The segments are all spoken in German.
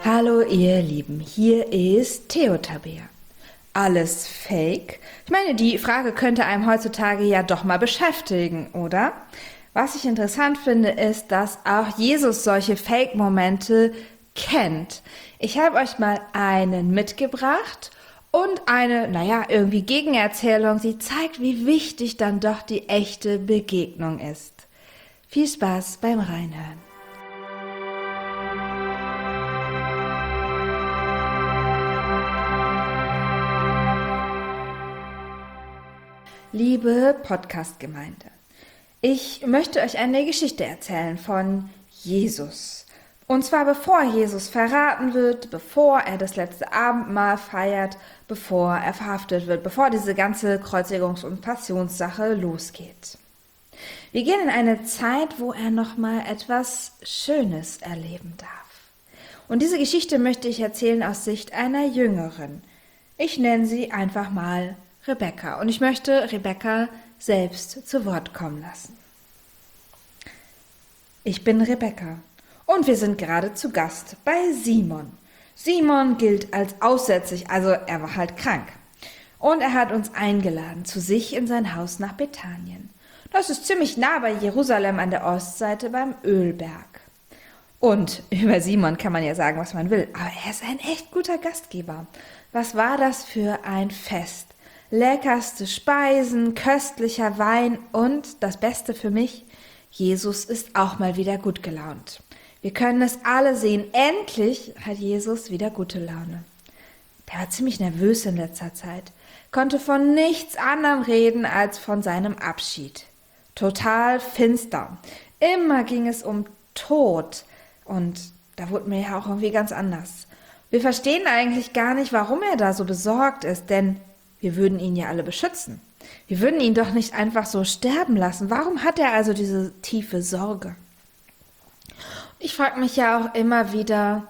Hallo ihr Lieben, hier ist Theotabea. Alles Fake? Ich meine, die Frage könnte einem heutzutage ja doch mal beschäftigen, oder? Was ich interessant finde, ist, dass auch Jesus solche Fake-Momente kennt. Ich habe euch mal einen mitgebracht und eine, irgendwie Gegenerzählung. Sie zeigt, wie wichtig dann doch die echte Begegnung ist. Viel Spaß beim Reinhören. Liebe Podcast-Gemeinde, ich möchte euch eine Geschichte erzählen von Jesus. Und zwar bevor Jesus verraten wird, bevor er das letzte Abendmahl feiert, bevor er verhaftet wird, bevor diese ganze Kreuzigungs- und Passionssache losgeht. Wir gehen in eine Zeit, wo er nochmal etwas Schönes erleben darf. Und diese Geschichte möchte ich erzählen aus Sicht einer Jüngerin. Ich nenne sie einfach mal Rebecca. Und ich möchte Rebecca selbst zu Wort kommen lassen. Ich bin Rebecca und wir sind gerade zu Gast bei Simon. Simon gilt als aussätzlich, also er war halt krank. Und er hat uns eingeladen zu sich in sein Haus nach Bethanien. Das ist ziemlich nah bei Jerusalem an der Ostseite beim Ölberg. Und über Simon kann man ja sagen, was man will, aber er ist ein echt guter Gastgeber. Was war das für ein Fest? Leckerste Speisen, köstlicher Wein und, das Beste für mich, Jesus ist auch mal wieder gut gelaunt. Wir können es alle sehen, endlich hat Jesus wieder gute Laune. Der war ziemlich nervös in letzter Zeit, konnte von nichts anderem reden als von seinem Abschied. Total finster. Immer ging es um Tod und da wurde mir ja auch irgendwie ganz anders. Wir verstehen eigentlich gar nicht, warum er da so besorgt ist, denn wir würden ihn ja alle beschützen. Wir würden ihn doch nicht einfach so sterben lassen. Warum hat er also diese tiefe Sorge? Ich frage mich ja auch immer wieder,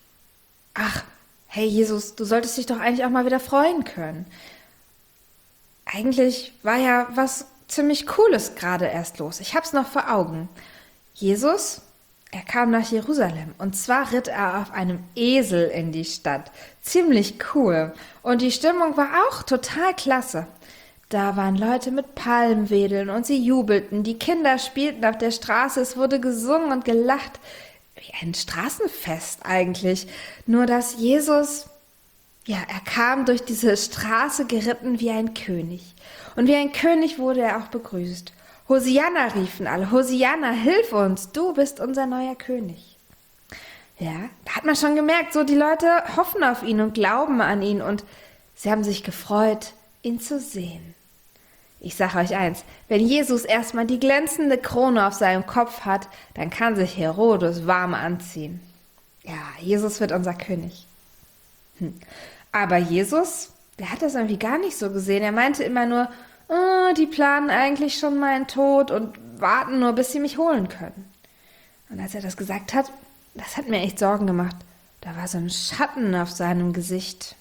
hey Jesus, du solltest dich doch eigentlich auch mal wieder freuen können. Eigentlich war ja was ziemlich Cooles gerade erst los. Ich hab's noch vor Augen. Jesus, er kam nach Jerusalem und zwar ritt er auf einem Esel in die Stadt. Ziemlich cool. Und die Stimmung war auch total klasse. Da waren Leute mit Palmwedeln und sie jubelten. Die Kinder spielten auf der Straße. Es wurde gesungen und gelacht. Wie ein Straßenfest eigentlich. Nur dass Jesus, er kam durch diese Straße geritten wie ein König. Und wie ein König wurde er auch begrüßt. Hosianna riefen alle, Hosianna, hilf uns, du bist unser neuer König. Ja, da hat man schon gemerkt, so die Leute hoffen auf ihn und glauben an ihn und sie haben sich gefreut, ihn zu sehen. Ich sage euch eins, wenn Jesus erstmal die glänzende Krone auf seinem Kopf hat, dann kann sich Herodes warm anziehen. Ja, Jesus wird unser König. Aber Jesus, der hat das irgendwie gar nicht so gesehen. Er meinte immer nur, die planen eigentlich schon meinen Tod und warten nur, bis sie mich holen können. Und als er das gesagt hat, das hat mir echt Sorgen gemacht. Da war so ein Schatten auf seinem Gesicht.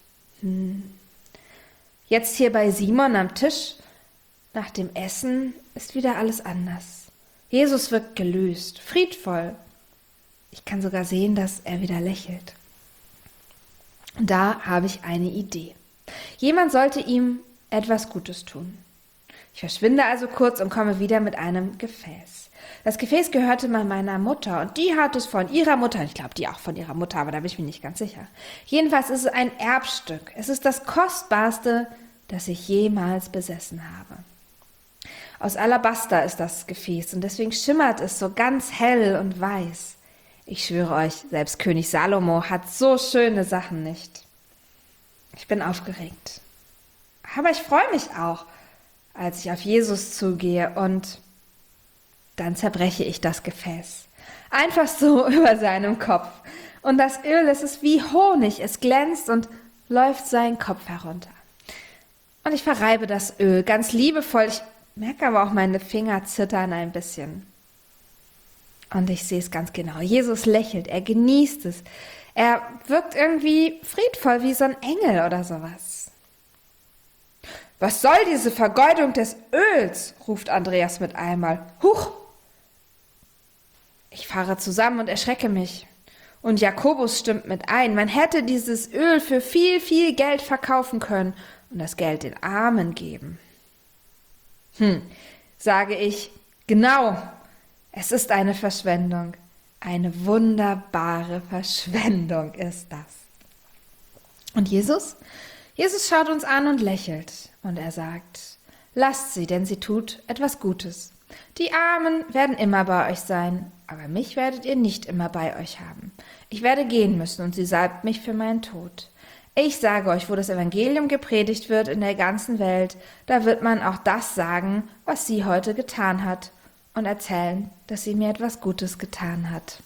Jetzt hier bei Simon am Tisch, nach dem Essen, ist wieder alles anders. Jesus wirkt gelöst, friedvoll. Ich kann sogar sehen, dass er wieder lächelt. Und da habe ich eine Idee. Jemand sollte ihm etwas Gutes tun. Ich verschwinde also kurz und komme wieder mit einem Gefäß. Das Gefäß gehörte mal meiner Mutter und die hat es von ihrer Mutter, ich glaube die auch von ihrer Mutter, aber da bin ich mir nicht ganz sicher. Jedenfalls ist es ein Erbstück. Es ist das Kostbarste, das ich jemals besessen habe. Aus Alabaster ist das Gefäß und deswegen schimmert es so ganz hell und weiß. Ich schwöre euch, selbst König Salomo hat so schöne Sachen nicht. Ich bin aufgeregt. Aber ich freue mich auch, als ich auf Jesus zugehe und dann zerbreche ich das Gefäß. Einfach so über seinem Kopf. Und das Öl, es ist wie Honig, es glänzt und läuft seinen Kopf herunter. Und ich verreibe das Öl ganz liebevoll. Ich merke aber auch, meine Finger zittern ein bisschen. Und ich sehe es ganz genau. Jesus lächelt, er genießt es. Er wirkt irgendwie friedvoll wie so ein Engel oder sowas. Was soll diese Vergeudung des Öls? Ruft Andreas mit einmal. Huch! Ich fahre zusammen und erschrecke mich. Und Jakobus stimmt mit ein. Man hätte dieses Öl für viel, viel Geld verkaufen können und das Geld den Armen geben. Sage ich, genau, es ist eine Verschwendung. Eine wunderbare Verschwendung ist das. Und Jesus? Jesus schaut uns an und lächelt. Und er sagt, lasst sie, denn sie tut etwas Gutes. Die Armen werden immer bei euch sein, aber mich werdet ihr nicht immer bei euch haben. Ich werde gehen müssen und sie salbt mich für meinen Tod. Ich sage euch, wo das Evangelium gepredigt wird in der ganzen Welt, da wird man auch das sagen, was sie heute getan hat und erzählen, dass sie mir etwas Gutes getan hat.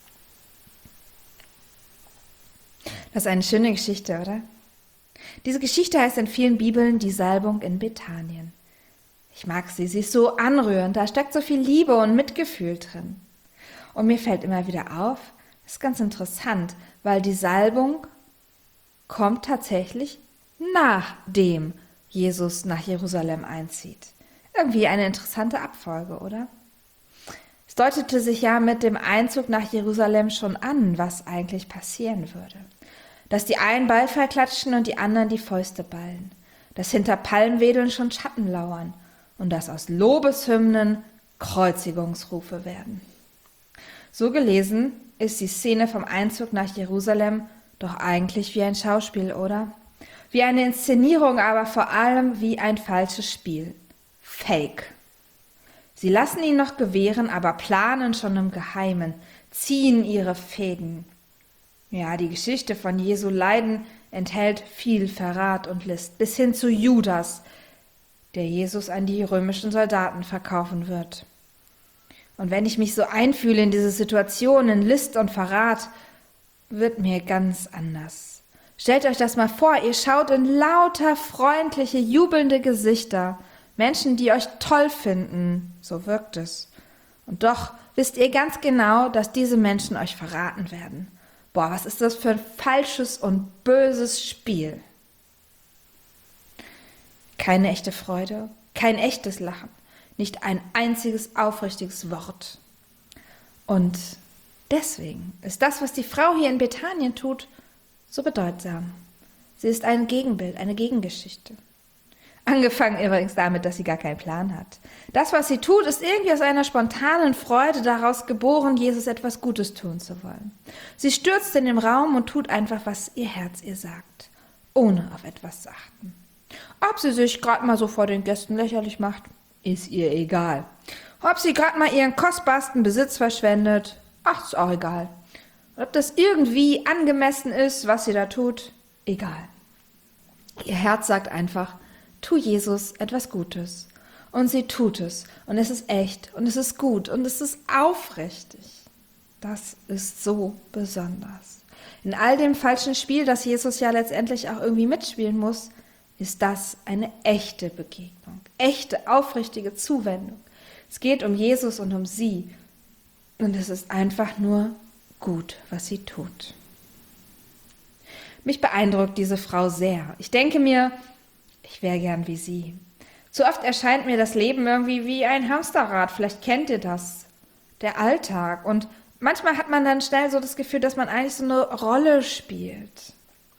Das ist eine schöne Geschichte, oder? Diese Geschichte heißt in vielen Bibeln die Salbung in Bethanien. Ich mag sie, sie ist so anrührend, da steckt so viel Liebe und Mitgefühl drin. Und mir fällt immer wieder auf, das ist ganz interessant, weil die Salbung kommt tatsächlich nachdem Jesus nach Jerusalem einzieht. Irgendwie eine interessante Abfolge, oder? Es deutete sich ja mit dem Einzug nach Jerusalem schon an, was eigentlich passieren würde. Dass die einen Beifall klatschen und die anderen die Fäuste ballen. Dass hinter Palmwedeln schon Schatten lauern. Und dass aus Lobeshymnen Kreuzigungsrufe werden. So gelesen ist die Szene vom Einzug nach Jerusalem doch eigentlich wie ein Schauspiel, oder? Wie eine Inszenierung, aber vor allem wie ein falsches Spiel. Fake. Sie lassen ihn noch gewähren, aber planen schon im Geheimen, ziehen ihre Fäden. Ja, die Geschichte von Jesu Leiden enthält viel Verrat und List, bis hin zu Judas, der Jesus an die römischen Soldaten verkaufen wird. Und wenn ich mich so einfühle in diese Situation, in List und Verrat, wird mir ganz anders. Stellt euch das mal vor, ihr schaut in lauter freundliche, jubelnde Gesichter, Menschen, die euch toll finden, so wirkt es. Und doch wisst ihr ganz genau, dass diese Menschen euch verraten werden. Boah, was ist das für ein falsches und böses Spiel? Keine echte Freude, kein echtes Lachen, nicht ein einziges aufrichtiges Wort. Und deswegen ist das, was die Frau hier in Bethanien tut, so bedeutsam. Sie ist ein Gegenbild, eine Gegengeschichte. Angefangen übrigens damit, dass sie gar keinen Plan hat. Das, was sie tut, ist irgendwie aus einer spontanen Freude daraus geboren, Jesus etwas Gutes tun zu wollen. Sie stürzt in den Raum und tut einfach, was ihr Herz ihr sagt, ohne auf etwas zu achten. Ob sie sich gerade mal so vor den Gästen lächerlich macht, ist ihr egal. Ob sie gerade mal ihren kostbarsten Besitz verschwendet, ach, ist auch egal. Und ob das irgendwie angemessen ist, was sie da tut, egal. Ihr Herz sagt einfach, tu Jesus etwas Gutes. Und sie tut es. Und es ist echt. Und es ist gut. Und es ist aufrichtig. Das ist so besonders. In all dem falschen Spiel, das Jesus ja letztendlich auch irgendwie mitspielen muss, ist das eine echte Begegnung. Echte, aufrichtige Zuwendung. Es geht um Jesus und um sie. Und es ist einfach nur gut, was sie tut. Mich beeindruckt diese Frau sehr. Ich denke mir, ich wäre gern wie sie. Zu oft erscheint mir das Leben irgendwie wie ein Hamsterrad. Vielleicht kennt ihr das. Der Alltag. Und manchmal hat man dann schnell so das Gefühl, dass man eigentlich so eine Rolle spielt.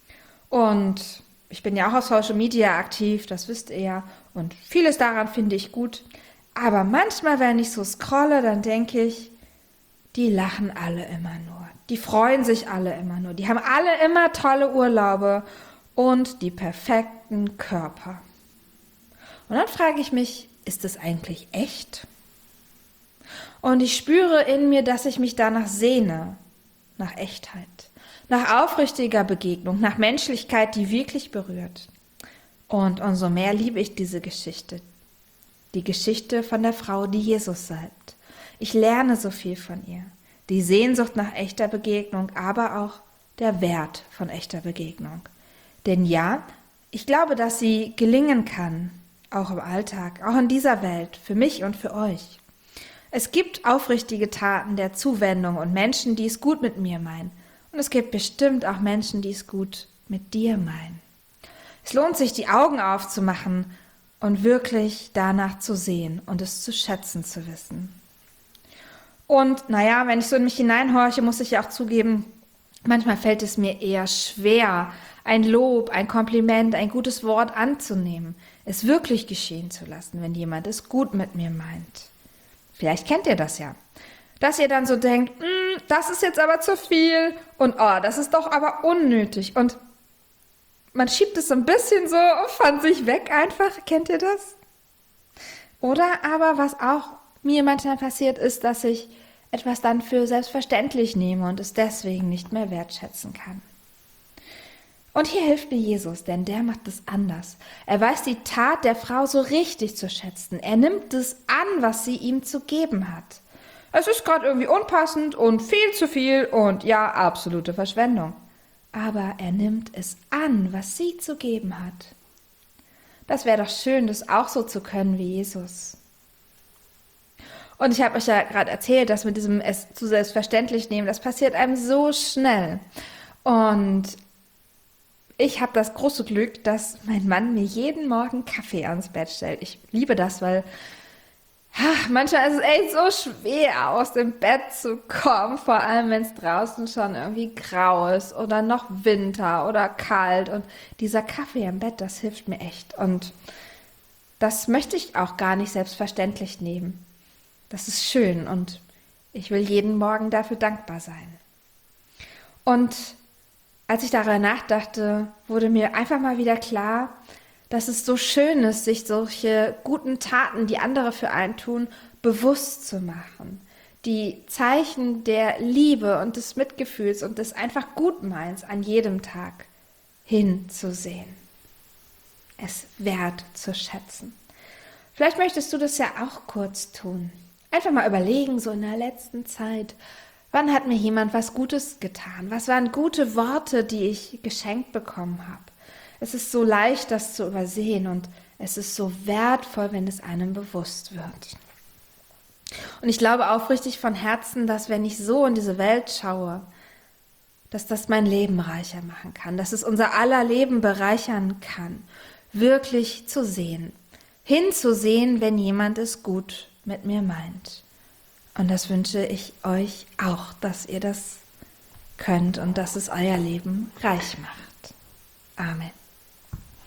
Und ich bin ja auch auf Social Media aktiv, das wisst ihr ja. Und vieles daran finde ich gut. Aber manchmal, wenn ich so scrolle, dann denke ich, die lachen alle immer nur. Die freuen sich alle immer nur. Die haben alle immer tolle Urlaube und die perfekten Körper. Und dann frage ich mich, ist das eigentlich echt? Und ich spüre in mir, dass ich mich danach sehne, nach Echtheit, nach aufrichtiger Begegnung, nach Menschlichkeit, die wirklich berührt. Und umso mehr liebe ich diese Geschichte, die Geschichte von der Frau, die Jesus salbt. Ich lerne so viel von ihr, die Sehnsucht nach echter Begegnung, aber auch der Wert von echter Begegnung. Denn ja, ich glaube, dass sie gelingen kann, auch im Alltag, auch in dieser Welt, für mich und für euch. Es gibt aufrichtige Taten der Zuwendung und Menschen, die es gut mit mir meinen. Und es gibt bestimmt auch Menschen, die es gut mit dir meinen. Es lohnt sich, die Augen aufzumachen und wirklich danach zu sehen und es zu schätzen zu wissen. Und naja, wenn ich so in mich hineinhorche, muss ich ja auch zugeben, Manchmal fällt es mir eher schwer, ein Lob, ein Kompliment, ein gutes Wort anzunehmen, es wirklich geschehen zu lassen, wenn jemand es gut mit mir meint. Vielleicht kennt ihr das ja, dass ihr dann so denkt, das ist jetzt aber zu viel und das ist doch aber unnötig und man schiebt es so ein bisschen so von sich weg einfach. Kennt ihr das? Oder aber, was auch mir manchmal passiert, ist, dass ich etwas dann für selbstverständlich nehme und es deswegen nicht mehr wertschätzen kann. Und hier hilft mir Jesus, denn der macht es anders. Er weiß die Tat der Frau so richtig zu schätzen. Er nimmt es an, was sie ihm zu geben hat. Es ist gerade irgendwie unpassend und viel zu viel und ja, absolute Verschwendung. Aber er nimmt es an, was sie zu geben hat. Das wäre doch schön, das auch so zu können wie Jesus. Und ich habe euch ja gerade erzählt, dass mit diesem es zu selbstverständlich nehmen, das passiert einem so schnell. Und ich habe das große Glück, dass mein Mann mir jeden Morgen Kaffee ans Bett stellt. Ich liebe das, weil manchmal ist es echt so schwer, aus dem Bett zu kommen, vor allem wenn es draußen schon irgendwie grau ist oder noch Winter oder kalt. Und dieser Kaffee im Bett, das hilft mir echt. Und das möchte ich auch gar nicht selbstverständlich nehmen. Das ist schön und ich will jeden Morgen dafür dankbar sein. Und als ich darüber nachdachte, wurde mir einfach mal wieder klar, dass es so schön ist, sich solche guten Taten, die andere für einen tun, bewusst zu machen. Die Zeichen der Liebe und des Mitgefühls und des einfach Gutmeins an jedem Tag hinzusehen. Es wert zu schätzen. Vielleicht möchtest du das ja auch kurz tun. Einfach mal überlegen, so in der letzten Zeit, wann hat mir jemand was Gutes getan? Was waren gute Worte, die ich geschenkt bekommen habe? Es ist so leicht, das zu übersehen und es ist so wertvoll, wenn es einem bewusst wird. Und ich glaube aufrichtig von Herzen, dass wenn ich so in diese Welt schaue, dass das mein Leben reicher machen kann, dass es unser aller Leben bereichern kann, wirklich zu sehen, hinzusehen, wenn jemand es gut mit mir meint. Und das wünsche ich euch auch, dass ihr das könnt und dass es euer Leben reich macht. Amen.